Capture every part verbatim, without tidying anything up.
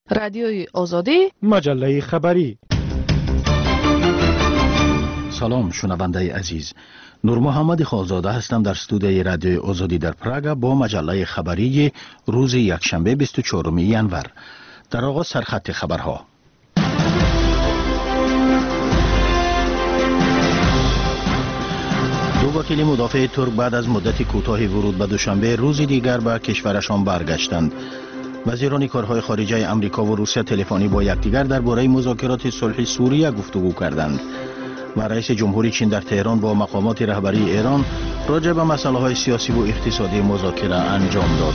رادیوی آزادی، مجله خبری. سلام شنونده عزیز، نور محمد خالزاده هستم در استودیوی رادیوی آزادی در پراگ با مجله خبری روز یکشنبه بیست و چهارم ژانویه. در آغاز سرخط خبرها. دو وکیل مدافع ترک بعد از مدت کوتاه ورود به دوشنبه روزی دیگر به کشورشان برگشتند. وزیران کارهای خارجه آمریکا و روسیه تلفنی با یکدیگر درباره مذاکرات صلح سوریه گفتگو کردند و رئیس جمهوری چین در تهران با مقامات رهبری ایران راجع به مسائل سیاسی و اقتصادی مذاکره انجام داد.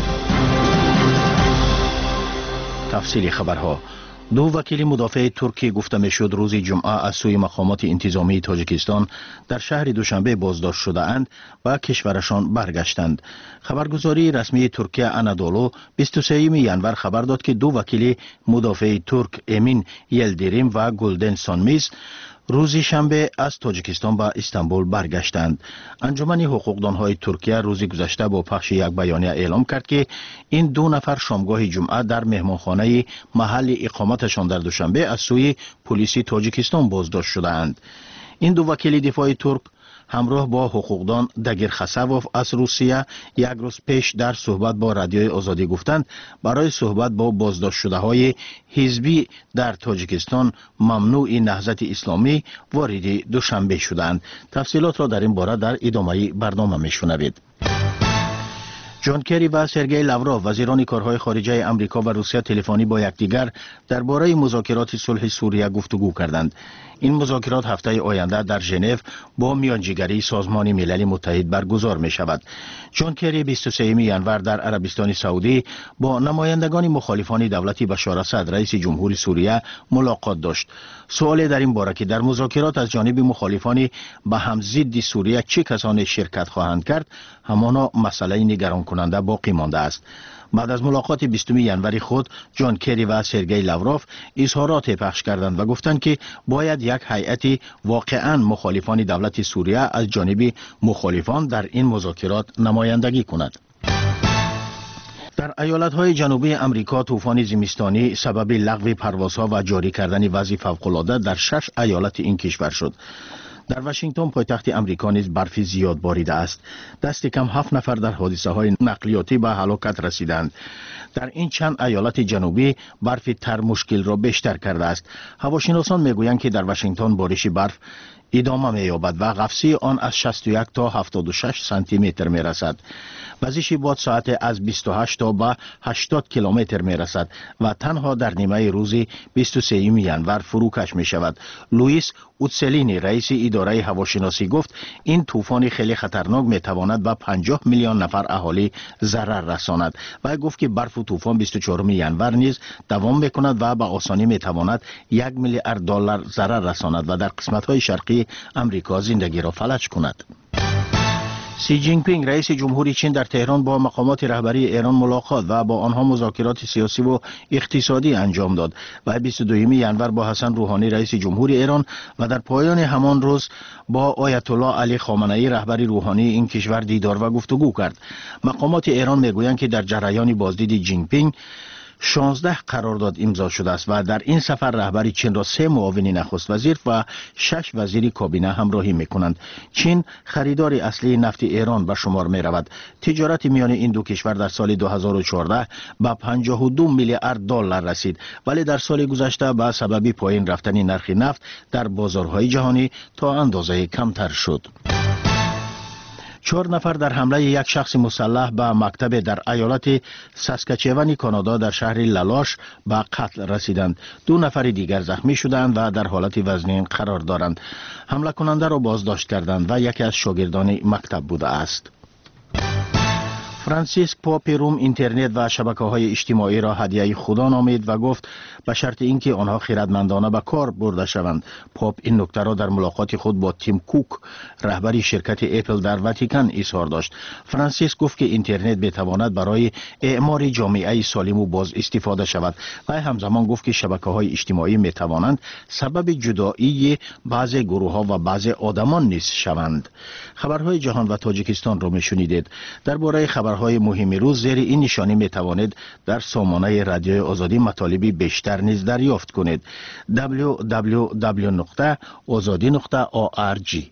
تفصیل خبرها. دو وکیل مدافع ترکی گفته میشد روز جمعه از سوی مقامات انتظامی تاجیکستان در شهر دوشنبه بازداشت شده اند و کشورشان برگشتند. خبرگزاری رسمی ترکیه انادولو بیست و سوم ژانویه خبر داد که دو وکیل مدافع ترک امین یلدریم و گلدن سانمیز روز شنبه از تاجیکستان به استانبول برگشتند. انجمن حقوقدانهای ترکیه روز گذشته با پخش یک بیانیه اعلام کرد که این دو نفر شامگاه جمعه در مهمانخانه محل اقامتشان در دوشنبه از سوی پلیس تاجیکستان بازداشت شدند. این دو وکیل دفاع ترک همراه با حقوقدان دگیر خسوف از روسیه یک روز پیش در صحبت با رادیوی آزادی گفتند برای صحبت با بازداشت شده های حزبی در تاجیکستان ممنوع نهضت اسلامی وارد دوشنبه شدند. تفصیلات را در این باره در ادامه برنامه میشنوید. جان کری و سرگئی لاوروف وزیران کارهای خارجه آمریکا و روسیه تلفنی با یکدیگر درباره مذاکرات صلح سوریه گفتگو کردند. این مذاکرات هفته آینده در ژنو با میانجیگری سازمان ملل متحد برگزار می شود. جان کری بیست و سوم ژانویه در عربستان سعودی با نمایندگان مخالفان دولت بشار اسد رئیس جمهوری سوریه ملاقات داشت. سوال در این باره که در مذاکرات از جانب مخالفان به هم ضد سوریه چه کسانی شرکت خواهند کرد همانا مسئله نگران کننده باقی مانده است. بعد از ملاقات بیستم ژانویه خود جان کری و سرگئی لاوروف اظهارات پخش کردند و گفتند که باید یک هیئت واقعا مخالفان دولت سوریه از جانب مخالفان در این مذاکرات نمایندگی کند. در ایالت‌های جنوبی آمریکا طوفان زمستانی سبب لغو پروازها و جاری کردن وضع فوق‌العاده در شش ایالت این کشور شد. در واشنگتن پایتخت آمریکا نیز برف زیاد باریده است. دست کم هفت نفر در حادثه های نقلیاتی به هلاکت رسیدند. در این چند ایالت جنوبی برف تر مشکل را بیشتر کرده است. هواشناسان میگویند که در واشنگتن بارش برف ادامه می‌یابد و قفسه آن از شصت و یک تا هفتاد و شش سانتی متر می‌رسد. وزش باد ساعت از بیست و هشت تا به هشتاد کیلومتر می‌رسد و تنها در نیمه روز بیست و سوم ژانویه فروکش می‌شود. لوئیس اوتسلینی رئیس اداره هواشناسی گفت این طوفان خیلی خطرناک می‌تواند به پنجاه میلیون نفر اهالی ضرر رساند و گفت که برف و طوفان بیست و چهارم ژانویه نیز دوام می‌کند و به آسانی می‌تواند یک میلیارد دلار ضرر رساند و در قسمت‌های شرقی امریکا زندگی را فلج کند. سی جین پینگ رئیس جمهوری چین در تهران با مقامات رهبری ایران ملاقات و با آنها مذاکرات سیاسی و اقتصادی انجام داد و بیست و دوم ژانویه با حسن روحانی رئیس جمهوری ایران و در پایان همان روز با آیت الله علی خامنه‌ای رهبر روحانی این کشور دیدار و گفتگو کرد. مقامات ایران میگویند که در جریان بازدید جین پینگ شانزده قرارداد امضا شده است و در این سفر رهبر چین را سه معاون نخست وزیر و شش وزیر کابینه همراهی میکنند. چین خریدار اصلی نفت ایران به شمار می رود. تجارت میان این دو کشور در سال دو هزار و چهارده به پنجاه و دو میلیارد دلار رسید، ولی در سال گذشته به سبب پایین رفتن نرخ نفت در بازارهای جهانی تا اندازه کمتر شد. چهار نفر در حمله یک شخص مسلح به مکتب در ایالت ساسکاچوان کانادا در شهر لالاش به قتل رسیدند. دو نفر دیگر زخمی شدند و در حالت وزنین قرار دارند. حمله کننده را بازداشت کردند و یکی از شاگردان مکتب بوده است. فرانسیسک پاپ روم اینترنت و شبکه‌های اجتماعی را هدیه خدا نامید و گفت به شرط اینکه آنها خردمندانه به کار برده شوند. پاپ این نکته را در ملاقات خود با تیم کوک رهبر شرکت اپل در واتیکان اظهار داشت. فرانسیسک گفت که اینترنت بتواند برای اعمار جامعه سالم و باز استفاده شود و همزمان گفت که شبکه‌های اجتماعی میتوانند سبب جدایی بعضی گروه‌ها و بعضی آدمان نیز شوند. خبرهای جهان و تاجیکستان را میشنیدید. درباره خبر خبرهای مهم روز زیر این نشانی می توانید در سامانه رادیوی آزادی مطالبی بیشتر نیز دریافت کنید. دبلیو دبلیو دبلیو نقطه آزادی نقطه او آر جی.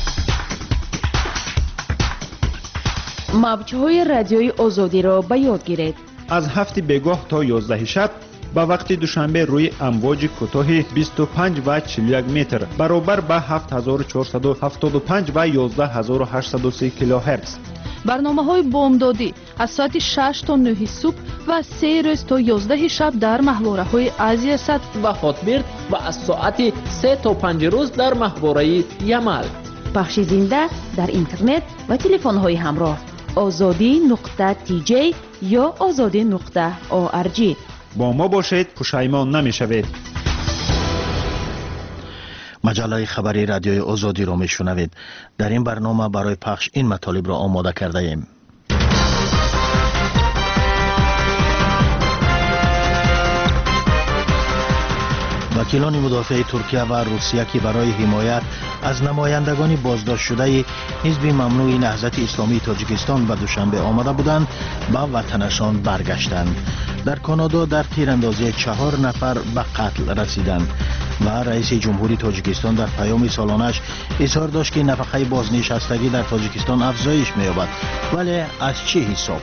موج‌های رادیوی آزادی را به یاد گیرید. از هفت بیگاه تا یازده شب با وقت دوشنبه روی امواج کوتاه بیست و پنج و چهل و یک متر برابر با هفت هزار و چهارصد و هفتاد و پنج و یازده هزار و هشتصد و سی کیلوهرتز. برنامه‌های بامدادی از ساعت شش تا نه صبح و سه روز تا یازده شب در ماهواره‌های آسیا صد و هاتبیرد و از ساعت سه تا پنج روز در ماهواره یمل. پخش زنده در اینترنت و تلفن‌های همراه آزادی نقطه تی جی یا آزادی نقطه او آر جی. با ما باشید، پشیمان نمی‌شوید. مجله خبری رادیوی آزادی را میشنوید. در این برنامه برای پخش این مطالب را آماده کرده ایم. وکیلان مدافع ترکیه و روسیه که برای حمایت از نمایندگان بازداشت شده حزب ممنوع نهضت اسلامی تاجیکستان به دوشنبه آمده بودند به وطنشان برگشتند. در کانادا در تیراندازی چهار نفر به قتل رسیدند و رئیس جمهوری تاجیکستان در پیام سالانش اظهار داشت که نفقه بازنشستگی در تاجیکستان افزایش می‌یابد، ولی از چه حساب؟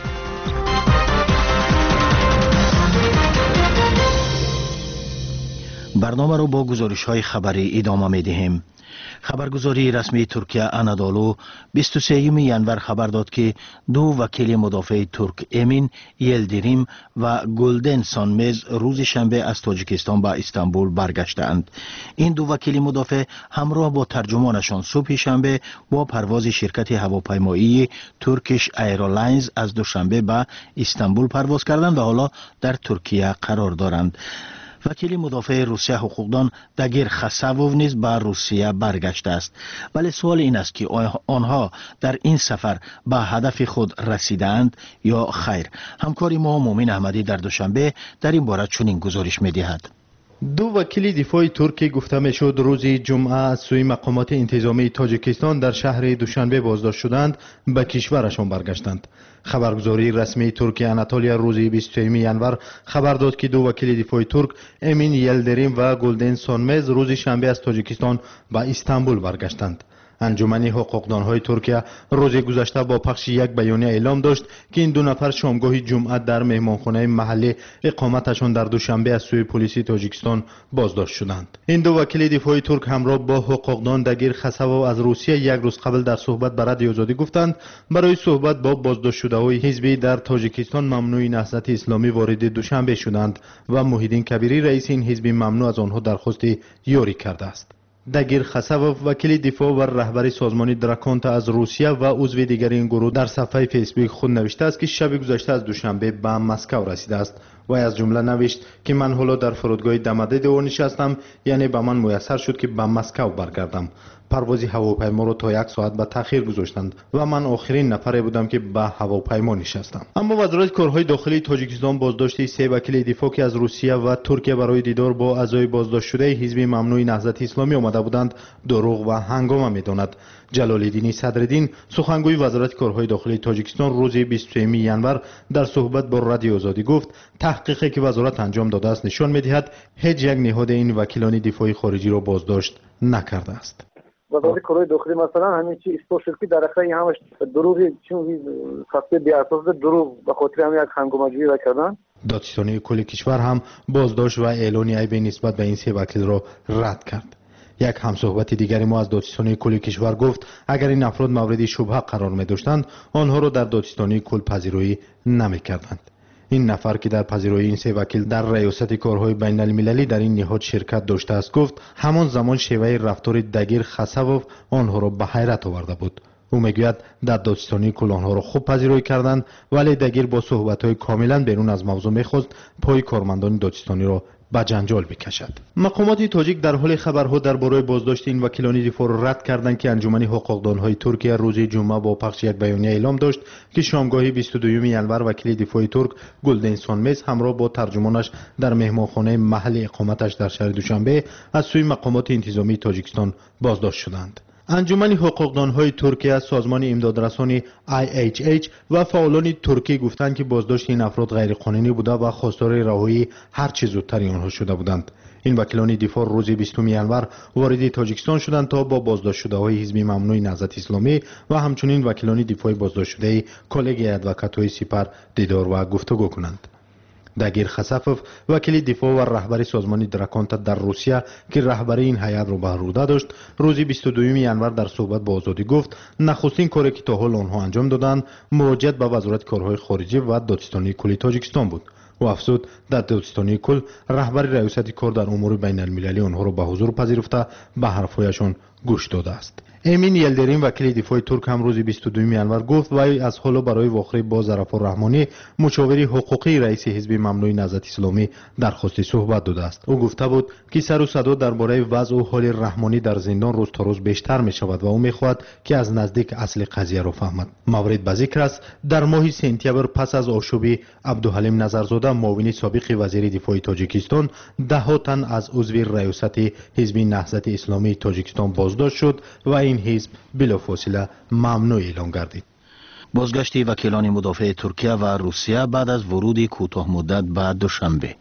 برنامه را با گزارش‌های خبری ادامه می‌دهیم. خبرگزاری رسمی ترکیه انادولو بیست و سوم ژانویه خبر داد که دو وکیل مدافع ترک امین یلدریم و گلدن سانمز روز شنبه از تاجیکستان به استانبول برگشتند. این دو وکیل مدافع همراه با ترجمانشان صبح شنبه با پرواز شرکت هواپیمایی ترکیش ایرلاینز از دوشنبه به استانبول پرواز کردند و حالا در ترکیه قرار دارند. وکیل مدافع روسیه حقوقدان داگیر خساوو نیز به روسیه برگشته است، ولی سوال این است که آنها در این سفر به هدف خود رسیدند یا خیر. همکار ما مومن احمدی در دوشنبه در این باره چنین گزارش می‌دهد. دو وکیل دفاع ترکی گفته میشد روز جمعه از سوی مقامات انتظامی تاجیکستان در شهر دوشنبه بازداشت شدند به کشورشان برگشتند. خبرگزاری رسمی ترکیه اناتولیا روز بیست و سوم ژانویه خبر داد که دو وکیل دفاع ترک امین یلدریم و گلدن سانمز روز شنبه از تاجیکستان به استانبول برگشتند. انجمن حقوقدانهای ترکیه روز گذشته با پخش یک بیانیه اعلام داشت که این دو نفر شامگاه جمعه در مهمانخانه محلی اقامتشان در دوشنبه از سوی پلیس تاجیکستان بازداشت شدند. این دو وکیل دفاع ترک همراه با حقوقدان داگیر خساوو از روسیه یک روز قبل در صحبت با رادیو آزادی گفتند برای صحبت با بازداشت شده‌های حزبی در تاجیکستان ممنوع نهضت اسلامی وارد دوشنبه شدند و موحدین کبیری رئیس این حزب ممنوع از آنها درخواست یاری کرده است. داگیر خساوو وکیل دفاع و رهبر سازمان دراکونتا از روسیه و عضو دیگر این گروه در صفحه فیسبوک خود نوشته است که شب گذشته از دوشنبه به مسکو رسیده است و از جمله نوشت که من حالا در فرودگاه دمده دیوار نشستم، یعنی به من میسر شد که به مسکو برگردم. پرواز هواپیما رو تا یک ساعت به تاخیر گذاشتند و من آخرین نفری بودم که به هواپیما نشستم. اما وزارت کارهای داخلی تاجیکستان بازداشت سه وکیل دفاع که از روسیه و ترکیه برای دیدار با اعضای بازداشت شده حزب ممنوع نهضت اسلامی آمده بودند دروغ و هنگامه می‌داند. جلال‌الدین صدرالدین سخنگوی وزارت کارهای داخلی تاجیکستان روز بیست و سوم ژانویه در صحبت با رادیو آزادی گفت تحقیقی که وزارت انجام داده است نشان می‌دهد هیچ یک نهاد این وکیلان دفاعی خارجی را بازداشت نکرده است. وزارت کارهای داخلی مثلا همین چی اثبات شد که در اصل همش دروغی چون خاصه بی اساس دروغ به خاطر همین یک هنگامجویی کردن. دادستانی کل کشور هم بازداشت و اعلان عیب نسبت به این سه وکیل را رد کرد. یک همصحبت دیگری ما از دادستانی کل کشور گفت اگر این افراد مورد شبهه قرار می داشتند آنها را در دادستانی کل پذیرایی نمی کردند. این نفر که در پذیرایی این سه وکیل در ریاست کارهای بین المللی در این نهاد شرکت داشته است گفت همان زمان شیوه رفتار داگیر خساوو آنها را به حیرت آورده بود. او میگوید در دادستانی کل آنها را خوب پذیرایی کردند، ولی داگیر با صحبت‌های کاملا بیرون از موضوع می‌خواست پای کارمندان دادستانی را به جنجال بکشد. مقامات تاجیک در حال خبرها درباره بازداشت این وکیلان دفاع را رد کردند که انجمن حقوقدانهای ترکیه روز جمعه با پخش یک بیانیه اعلام داشت که شامگاه بیست و دوم ژانویه وکیل دفاع ترک گلدن سانمز همراه با ترجمانش در مهمانخانه محل اقامتش در شهر دوشنبه از سوی مقامات انتظامی تاجیکستان بازداشت شدند. انجمن حقوقدانهای ترکیه، سازمان امدادرسانی آی اچ اچ و فعالان ترکی گفتند که بازداشت این افراد غیرقانونی بوده و خواستار رهایی هر چه زودتر آنها شده بودند. این وکیلان دفاع روز بیستم ینور وارد تاجیکستان شدند تا با بازداشت شده های حزب ممنوع نهضت اسلامی و همچنین وکیلان دفاع بازداشت شده کلگی ادوکات های سپر دیدار و گفتگو کنند. داگیر خسافف وکیل دفاع و رهبر سازمان درکانت در روسیه که رهبری این هیئت را به عهده داشت، روز بیست و دو ینور در صحبت با آزادی گفت نخستین کاری که تا حال آنها انجام دادند مراجعت به وزارت کارهای خارجه و دادستانی کل تاجیکستان بود و افزود در دادستانی کل رهبر ریاست کار در امور بین المللی آنها را به حضور پذیرفته به حرفهایشان گوش داده است. امین یلدرین وکیل دفاع ترک هم روز بیست و دو ینور گفت وی از حالا برای واخری با ظرفا رحمانی مشاور حقوقی رئیس حزب ممنوع نهضت اسلامی درخواست صحبت داده است. او گفته بود که سر و صدا درباره وضع و حال رحمانی در زندان روز تا روز بیشتر می شود و او می خواهد که از نزدیک اصل قضیه را فهمد. مورد به ذکر است در ماه سپتامبر پس از آشوب عبدالحلیم نظرزاده معاون سابق وزیر دفاع تاجیکستان ده ها تن از عضو ریاست حزب نهضت اسلامی تاجیکستان بازداشت شد و این حزب بلافاصله ممنوع اعلام گردید. بازگشت وکیلان مدافع ترکیه و روسیه بعد از ورود کوتاه مدت به دوشنبه.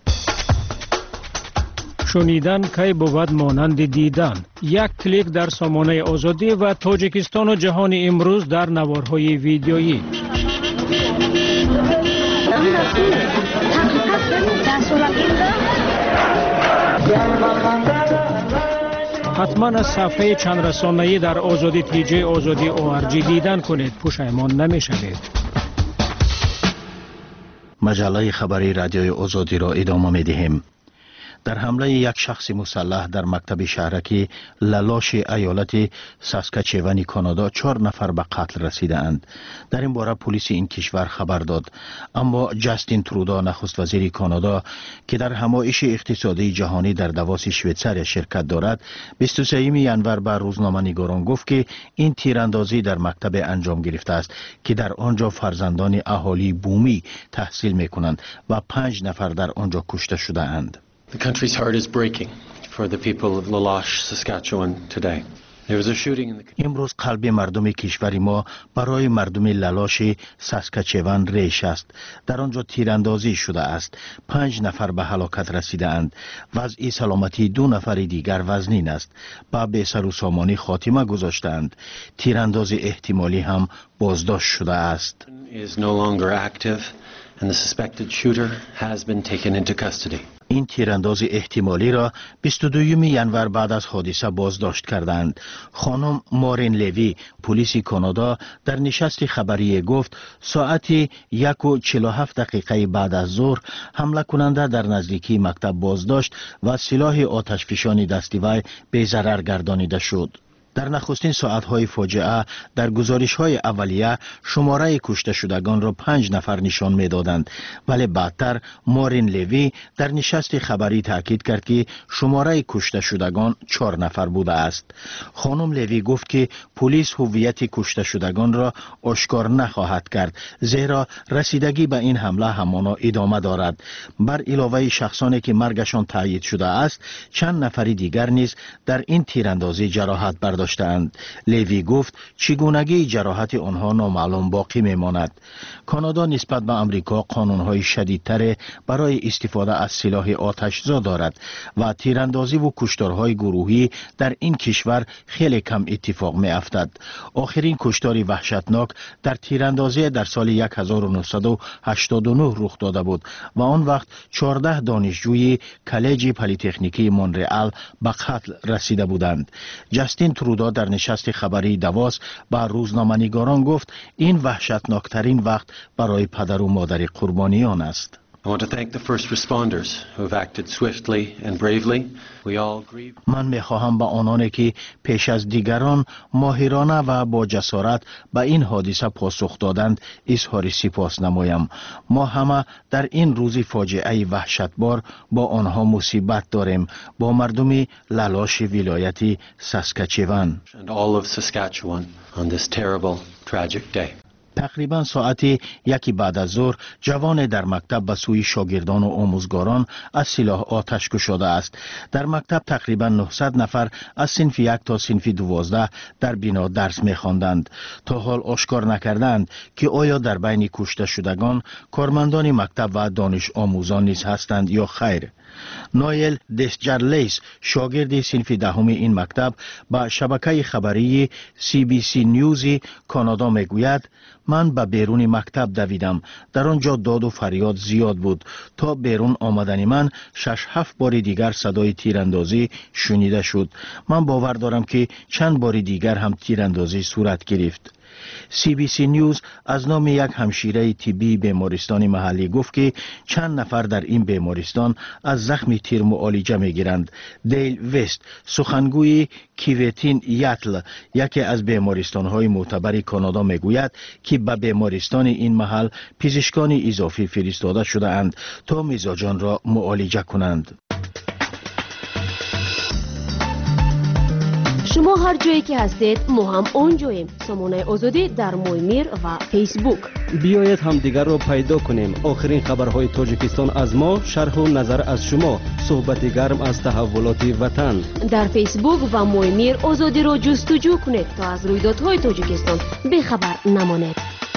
شنیدن کی بود مانند دیدن. یک کلیک در سامانه آزادی و تاجیکستان و جهان امروز در نوارهای ویدیویی. حتما از صفحه چند رسانه‌ای در آزادی تی جی آزادی او آر جی دیدن کنید، پشیمان نمی‌شوید. مجله خبری رادیوی آزادی را ادامه می‌دهیم. در حمله یک شخص مسلح در مکتب شهرکی لالاش ایالت ساسکاچوان کانادا چهار نفر به قتل رسیده اند. در این باره پلیس این کشور خبر داد، اما جاستین ترودا نخست وزیر کانادا که در همایش اقتصادی جهانی در دواس شویتزاریا شرکت دارد، بیست و سوم ینور به روزنامه نگاران گفت که این تیراندازی در مکتب انجام گرفته است که در آنجا فرزندان اهالی بومی تحصیل می‌کنند و پنج نفر در آنجا کشته شده اند. The country's heart is breaking for the people of Lalash, Saskatchewan today. There was a shooting in the امروز قلب مردم کشور ما برای مردم لالاش ساسکاچوان ریش است. در آنجا تیراندازی شده است. پنج نفر به هلاکت رسیده اند. وضع سلامتی دو نفر دیگر وزنین است. با به سر و سامانی خاتمه گذاشتند. تیرانداز احتمالی هم بازداشت شده است. is no longer active and the suspected shooter has been taken into custody. این تیرانداز احتمالی را بیست و دو ینور بعد از حادثه بازداشت کردند. خانم مارین لوی پلیس کانادا در نشست خبری گفت ساعت یک و چهل و هفت دقیقه بعد از ظهر حمله کننده در نزدیکی مکتب بازداشت و سلاح آتشفشانی دستی وی به ضرر گردانیده شد. در نخستین ساعتهای فاجعه در گزارش‌های اولیه شماره کشته شدگان را پنج نفر نشان می‌دادند، ولی بعدتر مارین لوی در نشست خبری تاکید کرد که شماره کشته شدگان چهار نفر بوده است. خانم لوی گفت که پلیس هویت کشته شدگان را آشکار نخواهد کرد، زیرا رسیدگی به این حمله همانا ادامه دارد. بر علاوه شخصانی که مرگشان تایید شده است، چند نفر دیگر نیز در این تیراندازی جراحت برداشتند. داشتند. لیوی گفت چگونگی جراحت آنها نامعلوم باقی میماند. کانادا نسبت به امریکا قانونهای شدیدتر برای استفاده از سلاح آتشزا دارد و تیراندازی و کشتارهای گروهی در این کشور خیلی کم اتفاق می افتد. آخرین کشتار وحشتناک در تیراندازی در سال هزار و نهصد و هشتاد و نه رخ داده بود و آن وقت چهارده دانشجوی کالج پلی‌تکنیکی مونرئال به قتل رسیده بودند. جاستین ترودا در نشست خبری دواس با روزنامه‌نگاران گفت این وحشتناکترین وقت برای پدر و مادر قربانیان است. I want to thank the first responders who have acted swiftly and bravely. We all grieve. من می‌خواهم به آنانی که پیش از دیگران ماهرانه و با جسارت به این حادثه پاسخ دادند اظهار سپاس نمایم. ما همه در این روز فاجعه وحشتبار با آنها مصیبت داریم، با مردم لالاش ولایت ساسکاچوان. And all of Saskatchewan on this terrible tragic day. تقریبا ساعت یکی بعد از ظهر جوان در مکتب به سوی شاگردان و آموزگاران از سلاح آتش گشاده است. در مکتب تقریبا نهصد نفر از صنف یک تا صنف دوازده در بنا درس می‌خواندند. تا حال آشکار نکردند که آیا در بین کشته شدگان کارمندان مکتب و دانش آموزان نیز هستند یا خیر. نایل دسجرلیس شاگرد صنف دهم این مکتب با شبکه خبری سی بی سی نیوز کانادا میگوید من به بیرون مکتب دویدم. در آنجا داد و فریاد زیاد بود. تا بیرون آمدن من شش هفت بار دیگر صدای تیراندازی شنیده شد. من باور دارم که چند بار دیگر هم تیراندازی صورت گرفت. سی بی سی نیوز از نام یک همشیره طبی بیمارستان محلی گفت که چند نفر در این بیمارستان از زخم تیر معالجه میگیرند. دیل وست سخنگوی کیوتین یاتل یکی از بیمارستان‌های معتبر کانادا میگوید که به بیمارستان این محل پزشکان اضافی فرستاده شده اند تا مزاجان را معالجه کنند. شما هر جایی که هستید ما هم اونجاییم. سامانه آزادی در مویمیر و فیسبوک. بیایید هم دیگر را پیدا کنیم. آخرین خبرهای تاجیکستان از ما، شرح و نظر از شما، صحبت گرم از تحولات وطن. در فیسبوک و مویمیر آزادی را جستجو کنید تا از رویدادهای تاجیکستان بخبر نمانید.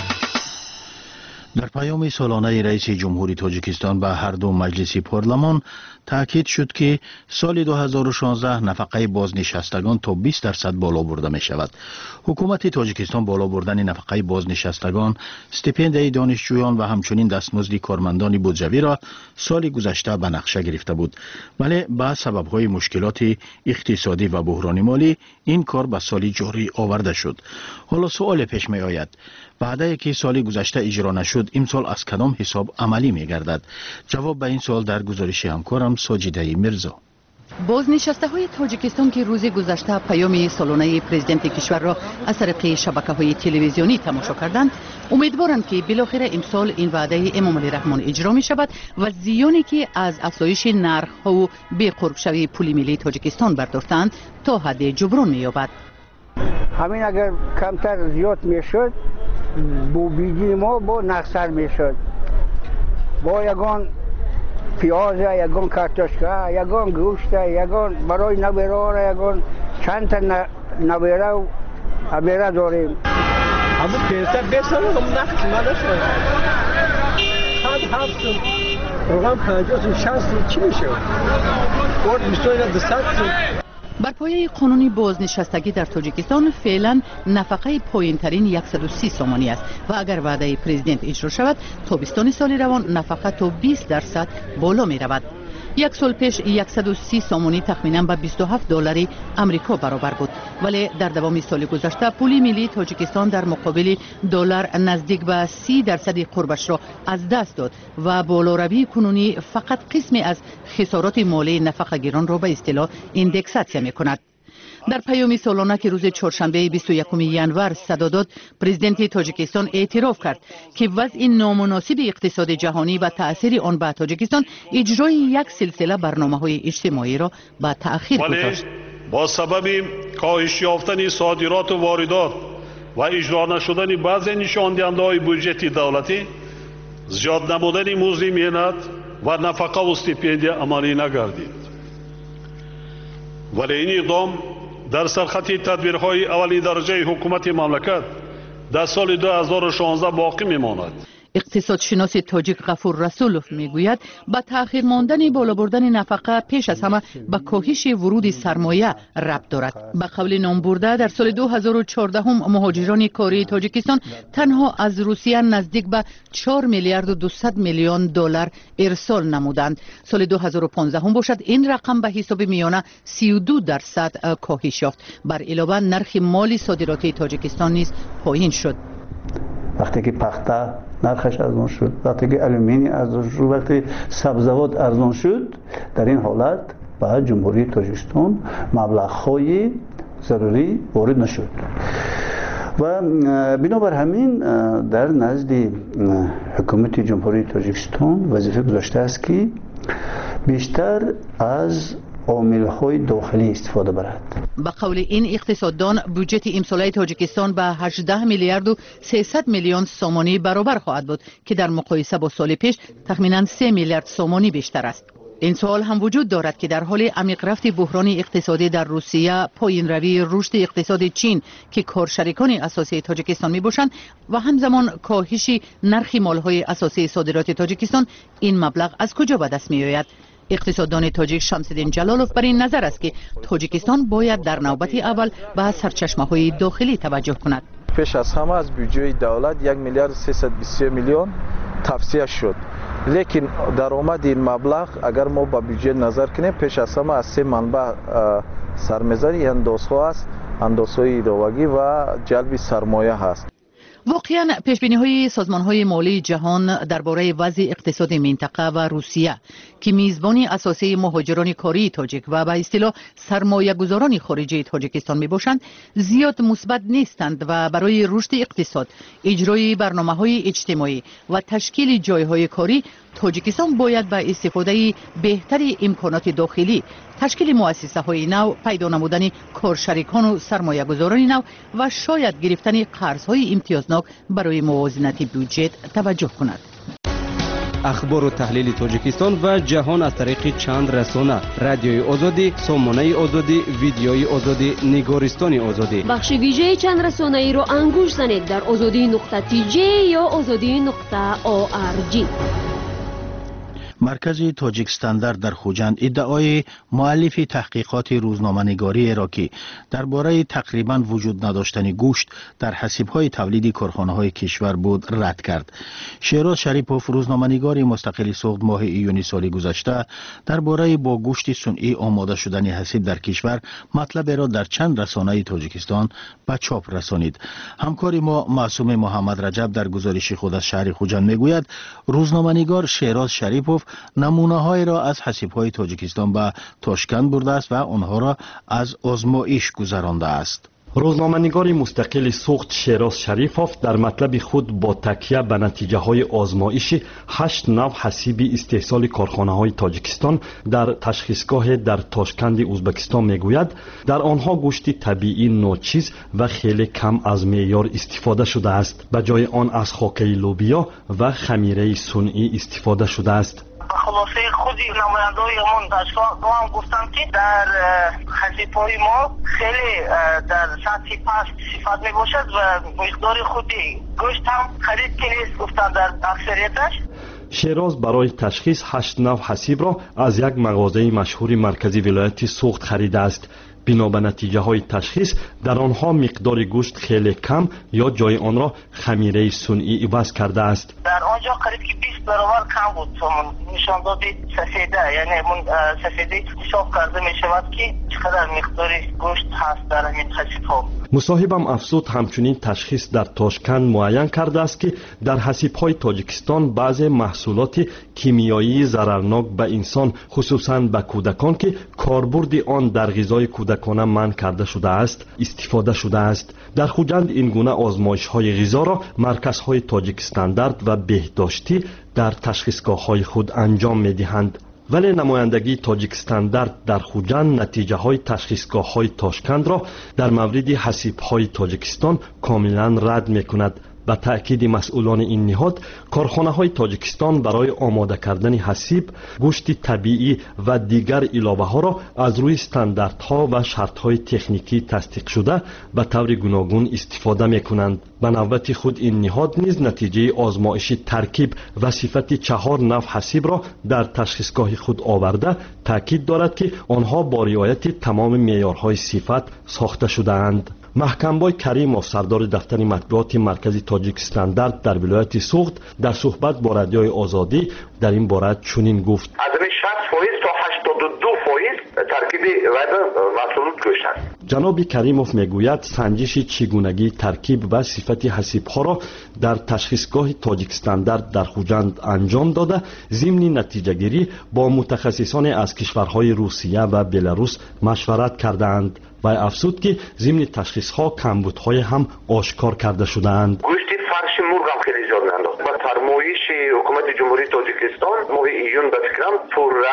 در پیام سالانه رئیس جمهوری تاجیکستان به هر دو مجلس پارلمان تاکید شد که سال دو هزار و شانزده نفقه بازنشستگان تا بیست درصد بالا برده می شود. حکومت تاجیکستان بالا بردن نفقه بازنشستگان، استیپندیای دانشجویان و همچنین دستمزد کارمندان بودجوی را سال گذشته به نقشه گرفته بود، ولی با سبب‌های مشکلات اقتصادی و بحران مالی این کار به سال جاری آورده شد. حالا سوال پیش می آید وعده که سال گذشته اجرا نشد امسال از کدام حساب عملی می گردد؟ جواب به این سوال در گزارش همکارم ساجده میرزا. بازنشسته های تاجیکستان که روز گذشته پیام سالانه پرزیدنت کشور را از طریق شبکه های تلویزیونی تماشا کردند، امیدوارند که بالاخره امسال این وعده امام علی رحمان اجرا می شود و زیانی که از افزایش نرخ ها و به قرب شوی پول ملی تاجیکستان برداشتند تا حد جبران می یابد. همین اگر کمتر زیاد می شد بو بیجی ما با نقصر می شد. با یگان پیاز، یگان کارتوشکا، یگان گوشت، یگان برای نویره، یگان چند تا نویره و ابیره داریم. همون پیسه بسر هم نقص نداشت. هفت هفت روغم پنجاه شصت چی میشه؟ ورد بیستوی دوست. بر پایه قانون بازنشستگی در تاجیکستان فعلا نفقه پایین ترین صد و سی سومانی است و اگر وعده پرزیدنت اجرا شود تابستان سال روان نفقه تا بیست درصد بالا می رود. یک سال پیش صد و سی سومانی تخمینا به بیست و هفت دلار آمریکا برابر بود، ولی در دوام سال گذشته پول ملی تاجیکستان در مقابل دلار نزدیک به سی درصد قربش را از دست داد و بالاروی کنونی فقط قسمی از خسارات مالی نفقه گیران را به اصطلاح ایندکساسیون می کند. در پیام سالانه که روز چهارشنبه بیست و یکم ژانویه صدا داد، پرزیدنت تاجیکستان اعتراف کرد که وضع نامناسب اقتصاد جهانی و تأثیر آن بر تاجیکستان اجرای یک سلسله برنامه‌های اجتماعی را به تأخیر گذاشت. با سبب کاهش یافتن صادرات و واردات و اجرا نشدن بعضی نشاندهنده‌های بودجه دولتی، زیاد نمودن مزد مهنت و نفقه و استیپندیه عملی نگردید. ولی این اقدام در سرخط تدبیرهای اولی درجه حکومت مملکت در سال دو هزار و شانزده باقی میماند. اقتصاد شناس تاجیک غفور رسولوف میگوید با تأخیر ماندن بالا بردن نفقه پیش از همه به کاهش ورود سرمایه ربط دارد. به قول نام برده در سال دو هزار و چهارده هم مهاجران کاری تاجیکستان تنها از روسیه نزدیک به چهار میلیارد و دویست میلیون دلار ارسال نمودند. سال دو هزار و پانزده هم باشد این رقم به حساب میانه سی و دو درصد کاهش یافت. بر علاوه نرخ مالی صادراتی تاجیکستان نیز پایین شد. وقتی که پخته نرخش ارزان شد، وقتی که آلومینی ارزان شد، وقتی سبزیجات ارزان شد، در این حالت به جمهوری تاجیکستان مبلغ‌های ضروری وارد نشد و بنابر همین در نزد حکومت جمهوری تاجیکستان وظیفه گذاشته است که بیشتر از عامل‌های داخلی استفاده برد. با قول این اقتصاددان بودجه امساله تاجیکستان به هجده میلیارد و سیصد میلیون سومانی برابر خواهد بود که در مقایسه با سال پیش تخمیناً سه میلیارد سومانی بیشتر است. این سوال هم وجود دارد که در حال عمیق رفت بحران اقتصادی در روسیه، پایین روی رشد اقتصاد چین که کارشریکان اساسی تاجیکستان می باشند و همزمان کاهش نرخ مالهای اساسی صادرات تاجیکستان، این مبلغ از کجا به دست می آید؟ اقتصاددان تاجیک شمس‌الدین جلالوف بر این نظر است که تاجیکستان باید در نوبت اول به سرچشمه‌های داخلی توجه کند. پیش از همه از بودجه دولت یک میلیارد سیصد و بیست و سه میلیون توصیه شد، لیکن درآمد این مبلغ اگر ما با بودجه نظر کنیم پیش از همه از سه منبع سرمایه‌گذاری اندازها است، اندازهای ایداوگی و جلب سرمایه هست. واقعاً پیشبینی‌های سازمان‌های مالی جهان درباره وضع اقتصاد منطقه و روسیه که میزبانی اساسی مهاجران کاری تاجیک و به اصطلاح سرمایه‌گذاران خارجی تاجیکستان میباشند زیاد مثبت نیستند و برای رشد اقتصاد، اجرای برنامه‌های اجتماعی و تشکیل جای‌های کاری تاجیکستان باید با استفاده بهتری امکانات داخلی، تشکیل مؤسسه‌های نو، پیدا نمودن کارشریکان و سرمایه‌گذاران نو و شاید گرفتن قرض‌های امتیازناک برای موازنه بودجه توجه کند. اخبار و تحلیل تاجیکستان و جهان از طریق چند رسانه: رادیوی آزادی، سامانه آزادی، ویدیوی آزادی، نگارستان آزادی. بخش ویژه چند رسانه ای را انگوش زنید در آزادی نقطه تی جی یا آزادی نقطه او آر جی. مرکز تاجیک استاندارد در خوجند ادعای مؤلف تحقیقات روزنامه‌نگاری عراقی درباره تقریبا وجود نداشتن گوشت در حسیب‌های تولیدی کارخانه‌های کشور بود رد کرد. شیراز شریپوف، روزنامه‌نگار مستقل سوخت ماه ایونی سال گذشته درباره با گوشت صنعی آماده شدن حسیب در کشور مطلب را در چند رسانه تاجیکستان به چاپ رسانید. همکار ما معصوم محمد رجب در گزارش خود از شهر خوجند میگوید روزنامه‌نگار شیراز شریپوف نمونه های را از حسیب‌های تاجیکستان به تاشکند برده است و آنها را از آزمایش گذرانده است. روزنامه‌نگار مستقل سوخت شیراز شریفوف در مطلب خود با تکیه به نتیجه های آزمایش هشت نوع حسیب استحصال کارخانه های تاجیکستان در تشخیصگاه در تاشکند ازبکستان میگوید در آنها گوشت طبیعی ناچیز و خیلی کم از معیار استفاده شده است، به جای آن از خاکه لوبیا و خمیره صنعی استفاده شده است. خلاصه خود نماینده‌های همون دانشگاه هم گفتن که در حسیب‌های ما خیلی در سطح پست صفت می باشد و مقدار خودی گوشت هم خرید که نیست گفتن در اکثریتش. شیراز برای تشخیص هشت نوع حسیب را از یک مغازه مشهور مرکزی ولایت سوخت خریده است. بنا به نتیجه های تشخیص در آنها مقدار گوشت خیلی کم یا جای آن را خمیره صنعی عوض کرده است. در آنجا قریب که بیست برابر کم بود، نشان دادی سفیده، یعنی من سفیده حساب کرده می شود که چقدر مقدار گوشت هست در این حسیب ها. مصاحبم افزود همچنین تشخیص در تاشکند معین کرده است که در حسیب های تاجیکستان بعضی محصولات کیمیایی ضررناک به انسان خصوصاً به کودکان که کاربرد آن در غذای کودکانه منع کرده شده است استفاده شده است. در خوجند این گونه آزمایش های غذا را مرکز های تاجیک استاندارد و بهداشتی در تشخیصگاه های خود انجام می دهند. ولی نمایندگی تاجیک استاندارد در خوجند نتیجه های تشخیصگاه های تاشکند را در مورد حسیب های تاجیکستان کاملا رد می کند. به تأکید مسئولان این نهاد، کارخانه های تاجیکستان برای آماده کردن حسیب، گوشت طبیعی و دیگر علاوه ها را از روی استانداردها و شرط های تکنیکی تصدیق شده به طور گوناگون استفاده می کنند. به نوبت خود این نهاد نیز نتیجه آزمایش ترکیب و صفت چهار نوع حسیب را در تشخیصگاه خود آورده تأکید دارد که آنها با رعایت تمام معیارهای صفت ساخته شده اند. محکمبای کریموف، سردار دفتر مطبوعات مرکزی تاجیک استاندارد در ولایت سوخت، در صحبت با رادیوی آزادی در این باره چنین گفت: از شصت فاصله تا هشتاد و دو فاصله ترکیب و محصولات گوشت است. جناب کریموف میگوید سنجش چگونگی ترکیب و صفت حسیب ها را در تشخیصگاه تاجیک استاندارد در خوجند انجام داده، ضمن نتیجه گیری با متخصصان از کشورهای روسیه و بلاروس مشورت کردند و افزود که ضمن تشخیص ها کمبودهای هم آشکار کرده شدند. گوشت فرش مرغ هم خیلی زیاد ننداخت. با فرمایش حکومت جمهوری تاجیکستان ماه ایون به فکرم پوره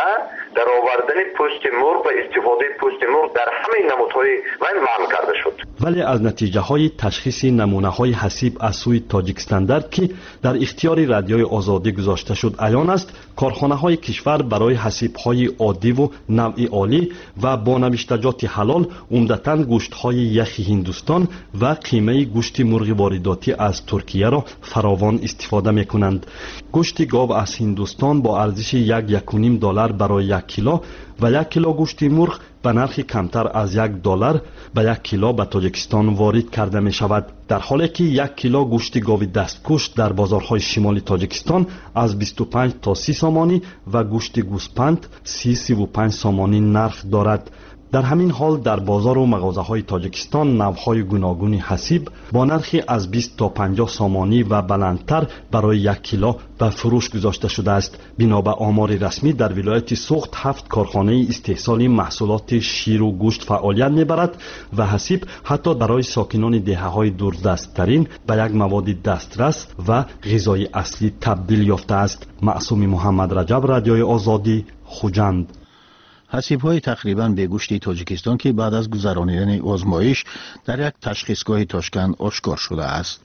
در آوردن پوست مرغ و استفاده پوست مرغ در همه نمودهای وین منع کرده شد. ولی از نتیجه های تشخیص نمونه های حسیب از سوی تاجیکستان در که در اختیار رادیوی آزادی گذاشته شد عیان است کارخانه های کشور برای حسیب های عادی و نوع عالی و با نوشتجات حلال عمدتاً گوشت های یخی هندوستان و قیمه گوشت مرغ وارداتی از ترکیه را فراوان استفاده می کنند. گوشت گاو از هندوستان با ارزش یک یک و نیم دلار برای یک کیلو و یک کیلو گوشت مرغ به نرخ کمتر از یک دلار به یک کیلو به تاجیکستان وارد کرده می شود، در حالی که یک کیلو گوشت گاو دستکش در بازارهای شمالی تاجیکستان از بیست و پنج تا سی سامانی و گوشت گوسپند سی سی و پنج سامانی نرخ دارد. در همین حال در بازار و مغازه های تاجیکستان نوهای گوناگون حسیب با نرخی از بیست تا پنجاه سامانی و بلندتر برای یک کیلو به فروش گذاشته شده است. بنا به آمار رسمی در ولایت سوخت هفت کارخانه استحصال محصولات شیر و گوشت فعالیت میبرد و حسیب حتی برای ساکنان دهه های دوردستترین به یک مواد دسترس و غذای اصلی تبدیل یافته است. معصوم محمد رجب، رادیوی آزادی، خوجند. حسیب‌های تقریباً به گوشت تاجیکستان که بعد از گذرانیدن آزمایش در یک تشخیصگاه تاشکند آشکار شده است.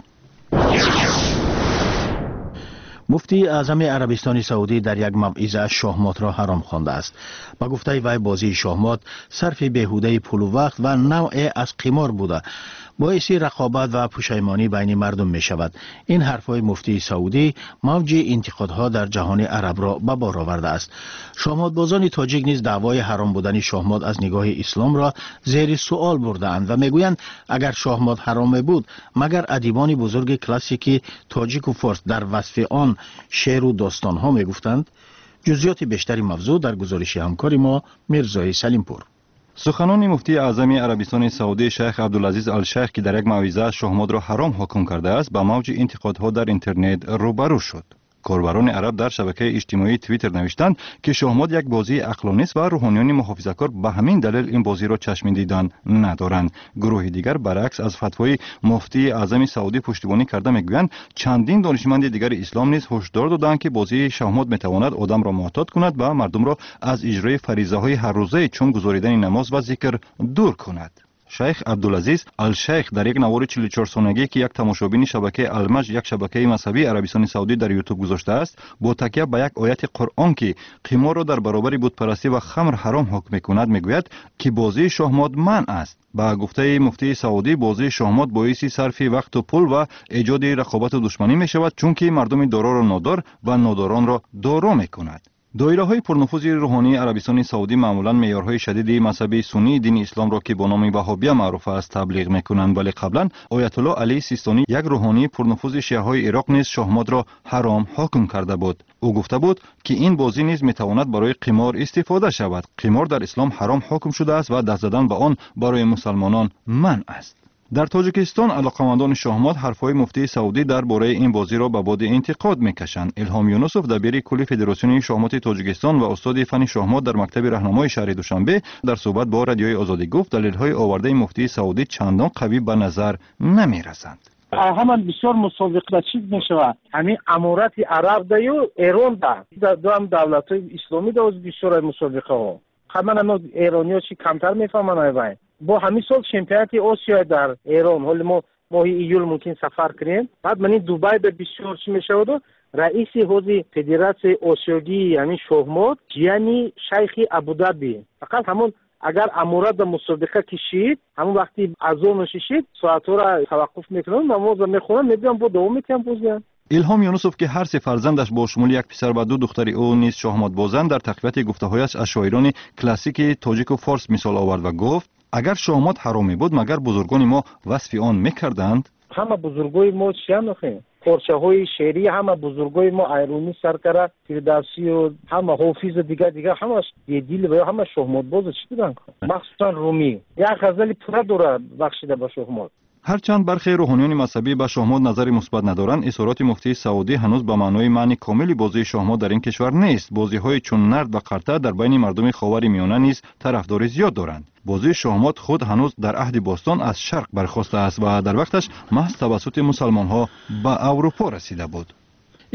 مفتی اعظم عربستان سعودی در یک موعظه شاهمات را حرام خوانده است. با گفته وی بازی شاهمات صرف بیهوده پول و وقت و نوع از قمار بوده، باعث رقابت و پشیمانی بین مردم می شود. این حرفهای مفتی سعودی موج انتقادها در جهان عرب را به بار آورده است. شاهمات بازان تاجیک نیز دعوای حرام بودن شاهمات از نگاه اسلام را زیر سوال برده‌اند و میگویند اگر شاهمات حرام بود مگر ادیبان بزرگ کلاسیک تاجیک و فارس در وصف آن شعر و داستان ها می گفتند. جزئیات بیشتری موضوع در گزارش همکار ما میرزای سلیمپور. سخنان مفتی اعظم عربستان سعودی شیخ عبدالعزیز الشیخ که در یک موعظه شاهمات را حرام حکم کرده است با موج انتقادها در اینترنت روبرو شد. کاربران عرب در شبکه اجتماعی توییتر نوشتند که شاهمات یک بازی عقلانی است و روحانیان محافظه‌کار به همین دلیل این بازی را چشم دیدن ندارند. گروه دیگر برعکس از فتوای مفتی اعظم سعودی پشتیبانی کرده میگویند چندین دانشمند دیگر اسلام نیز هشدار دادند که بازی شاهمات میتواند آدم را معتاد کند و مردم را از اجرای فریضه های هر روزه چون گزاریدن نماز و ذکر دور کند. شیخ عبدالعزیز الشیخ در یک نوار چهل و چهار ثانیه‌ای که یک تماشابین شبکه المج یک شبکه مذهبی عربستان سعودی در یوتیوب گذاشته است با تکیه به یک آیت قرآن که قمار را در برابر بتپرستی و خمر حرام حکم می‌کند میگوید که بازی شاهمات منع است. با گفته مفتی سعودی بازی شاهمات باعث صرف وقت و پول و ایجاد رقابت و دشمنی می‌شود چون که مردم دارا را نادار و ناداران را دارا می‌کند. دایره‌های پرنفوذ روحانی عربستان سعودی معمولاً معیارهای شدید مذهب سنی دین اسلام را که با نام وهابیه معروف است تبلیغ می‌کنند، ولی قبلا آیت الله علی سیستانی یک روحانی پرنفوذ شیعه‌های عراق نیز شاهمات را حرام حکم کرده بود. او گفته بود که این بازی نیز می‌تواند برای قمار استفاده شود. قمار در اسلام حرام حکم شده است و دست زدن به آن برای مسلمانان منع است. در تاجیکستان علاقمندان شاهمات حرفهای مفتی سعودی درباره این بازی را به باد انتقاد میکشند. الهام یونسوف دبیر کل فدراسیون شاهمات تاجیکستان و استاد فن شاهمات در مکتب راهنمای شهر دوشنبه در صحبت با رادیوی آزادی گفت دلیل‌های آورده مفتی سعودی چندان قوی به نظر نمی‌رسند. همان بسیار مسابقه چیز میشود. همین امارات عرب دا و ایران دا دو هم دولت‌های اسلامی دا بسیار مسابقه ها. همه ما ایرانی‌ها چی کمتر میفهمن آیا با همین سال چمپیونات آسیا در ایران حالا ما ماه ایول ممکن سفر کنیم بعد من دبی به بسیار چی میشود رئیس حوزه فدراسیون آسیایی یعنی شاهمات یعنی شیخ ابوظبی فقط همون اگر امورات مسابقه کشید همون وقتی اذان شید ساعت را توقف میکنن نماز میخونن میگم با دوم میکنم بازم. الهام یونسوف که هر سه فرزندش با شمول یک پسر و دو دختری او نیز شاهمات بازند در تقویت گفته‌هایش از شاعران کلاسیک تاجیک و فارس مثال آورد و گفت اگر شاهمات حرامی بود مگر بزرگان ما وصف آن میکردند؟ همه بزرگای ما چیا نخیم پارچه های شعری همه بزرگای ما ایرانی سرکره فردوسی و همه حافظ دیگه دیگه همه دیل و همه شاهمات باز چی دیدن مخصوصا رومی یک غزل پورا دوره بخشیده به شاهمات. هرچند برخی روحانیان مذهبی به شاهمات نظری مثبت ندارند، اظهارات مفتی سعودی هنوز به معنای معنی کاملی بازی شاهمات در این کشور نیست. بازی‌های چون نرد و قرطه در بین مردم خاورمیانه نیز طرفدار زیاد دارند. بازی شاهمات خود هنوز در عهد باستان از شرق برخاسته است و در وقتش محض توسط مسلمان‌ها به اروپا رسیده بود.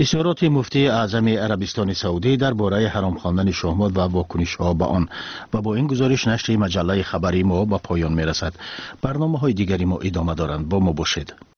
اظهارات مفتی اعظم عربستان سعودی درباره حرام خواندن شهمات و واکنش ها به آن و با این گزارش نشر مجله خبری ما به پایان می رسد. برنامه های دیگری ما ادامه دارند. با ما باشید.